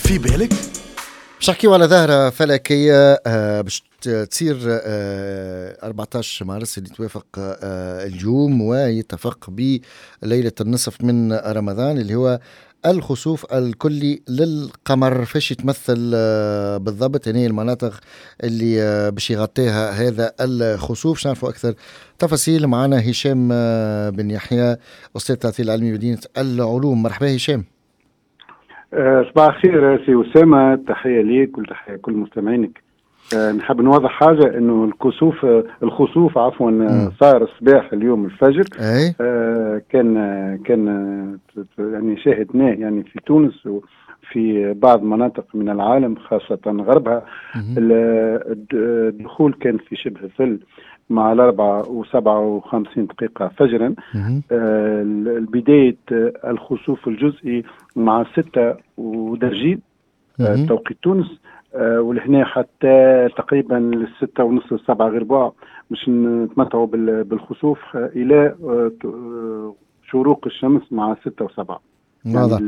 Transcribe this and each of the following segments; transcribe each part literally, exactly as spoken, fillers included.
في بالك؟ باش نحكيو على ظاهرة فلكية آه باش تصير آه أربعة عشر مارس اللي توافق آه اليوم ويتفق بليلة النصف من رمضان اللي هو الخسوف الكلي للقمر. فاش يتمثل آه بالضبط؟ هنا المناطق اللي آه باش يغطيها هذا الخسوف. شنعرفوا أكثر تفاصيل معنا هشام آه بن يحيى أستاذ التعطيل العلمي بمدينة العلوم. مرحبا هشام. صباح الخير سي أسامة، تحية ليك وتحية كل مستمعينك. أه نحب نوضح حاجة انه الكسوف الخسوف عفوا م. صار الصباح اليوم الفجر. أه كان كان يعني شاهدناه يعني في تونس وفي بعض مناطق من العالم خاصة غربها. الدخول كان في شبه ظل مع الأربعة وسبعة وخمسين دقيقة فجرا. آه البداية الخسوف الجزئي مع ستة ودرجين آه توقيت تونس، آه ولهنا حتى تقريبا للستة ونص السبعة غير ربع باش نتمتعوا بالخسوف إلى آه شروق الشمس مع ستة وسبعة. يعني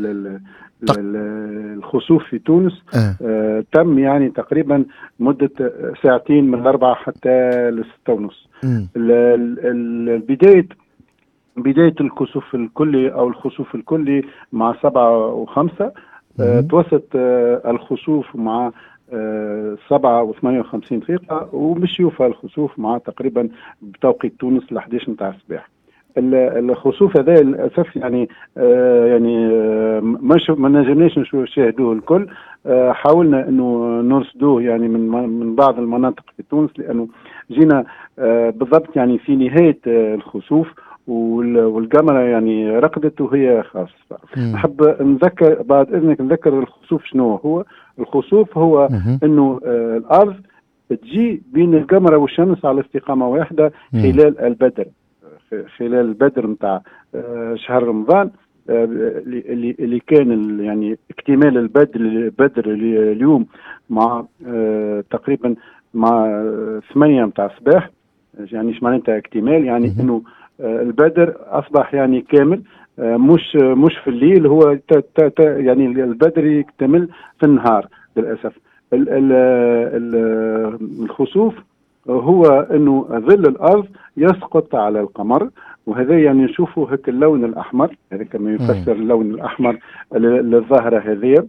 الخسوف في تونس أه. آه تم يعني تقريبا مدة ساعتين من الأربعة حتى للستة ونص. البداية بداية الكسوف الكلي أو الخسوف الكلي مع سبعة وخمسة. آه توسط آه الخسوف مع آه سبعة وثمانية وخمسين دقيقة، ومش يوفى الخسوف مع تقريبا بتوقيت تونس ل حداش متاع الصباح. الخسوف هذا للاسف يعني آه يعني آه مش ما نجمناش نشاهدوه الكل. آه حاولنا انه نرصدوه يعني من من بعض المناطق في تونس، لانه جينا آه بالضبط يعني في نهايه آه الخسوف والقمرة يعني رقدت وهي خاصة. نحب نذكر بعد اذنك نذكر الخسوف شنو هو. الخسوف هو انه آه الارض تجي بين القمرة والشمس على استقامة واحدة خلال البدر خلال البدر متاع شهر رمضان، اللي اللي كان يعني اكتمال البدر البدر اليوم مع تقريبا مع ثمانية متاع الصباح. يعني ايش معناتها اكتمال؟ يعني انه البدر اصبح يعني كامل، مش مش في الليل، هو تا تا تا يعني البدر يكتمل في النهار للاسف. ال ال ال الخسوف هو انه ظل الارض يسقط على القمر، وهذا يعني نشوفوا هيك اللون الاحمر، هذا كما يفسر اللون الاحمر للظاهره هذه.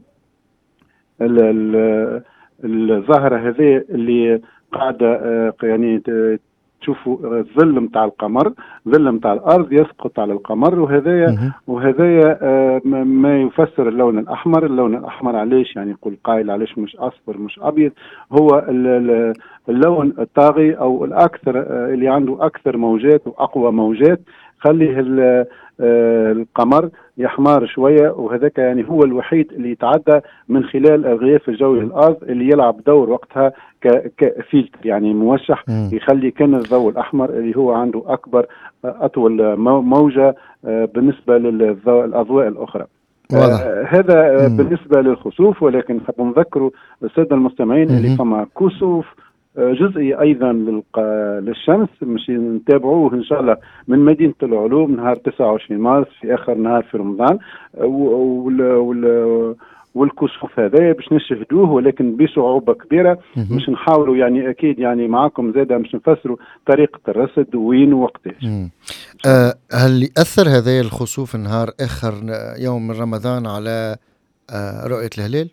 الظاهره هذه اللي قاعده يعني تشوفوا الظل متاع القمر، ظل متاع الارض يسقط على القمر، وهذايا وهذايا ما يفسر اللون الاحمر. اللون الاحمر علاش يعني يقول قائل علاش مش اصفر مش ابيض؟ هو اللون الطاغي او الاكثر اللي عنده اكثر موجات واقوى موجات، خليه القمر يحمر شويه، وهذاك يعني هو الوحيد اللي يتعدى من خلال الغلاف الجوي للارض، اللي يلعب دور وقتها كفلتر يعني موشح يخلي كان الضوء الاحمر اللي هو عنده اكبر اطول موجه بالنسبه للاضواء الاخرى. آه هذا مم. بالنسبه للخسوف. ولكن نحب نذكروا الساده المستمعين اللي فما كسوف جزئي ايضا للشمس مش نتابعوه ان شاء الله من مدينه العلوم نهار تسعة وعشرين مارس في اخر نهار في رمضان. وال وال والكسوف هذا باش نشهدوه ولكن بصعوبه كبيره. مش نحاولوا يعني اكيد يعني معاكم زاده مش نفسروا طريقه الرصد وين ووقتاش. أه هل ياثر هذا الخسوف نهار اخر يوم من رمضان على أه رؤيه الهلال؟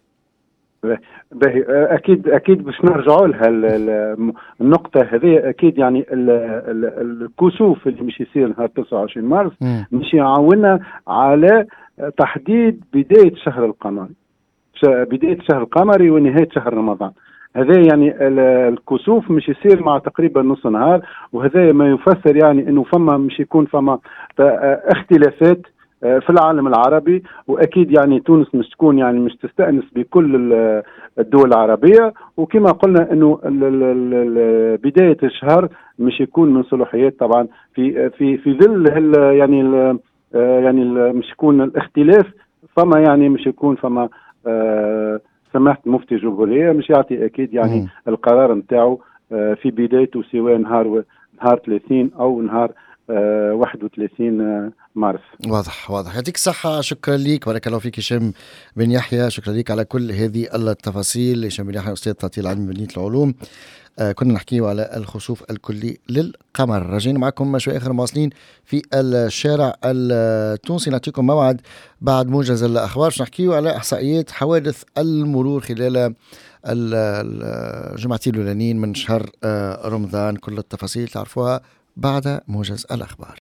باهي اكيد اكيد باش نرجعوا لها النقطه هذه. اكيد يعني الكسوف اللي مش يصير نهار تسعة وعشرين مارس مش يعاوننا على تحديد بدايه شهر القمري، بدايه شهر القمري ونهايه شهر رمضان. هذا يعني الكسوف مش يصير مع تقريبا نص نهار، وهذا ما يفسر يعني انه فما مش يكون فما اختلافات في العالم العربي. واكيد يعني تونس مش تكون يعني مش تستأنس بكل الدول العربيه، وكما قلنا انه بدايه الشهر مش يكون من صلاحيات طبعا في في في ظل يعني ال يعني ال مش يكون الاختلاف فما يعني مش يكون فما سماحه مفتي الجمهوريه مش يعطي اكيد يعني م. القرار نتاعو في بدايته سواء نهار نهار ثلاثين او نهار واحد وثلاثين مارس. واضح واضح. يعطيك الصحة، شكرا لك، بارك الله فيك هشام بن يحيى، شكرا لك على كل هذه التفاصيل. هشام بن يحيى أستاذ تعطيل علم بمدينة العلوم. آه كنا نحكيه على الخسوف الكلي للقمر. راجعين معكم شوي آخر مواصلين في الشارع التونسي. نعطيكم موعد بعد موجز الأخبار باش نحكيه على إحصائيات حوادث المرور خلال الجمعتين الأولانيين من شهر آه رمضان. كل التفاصيل تعرفوها بعد موجز الأخبار.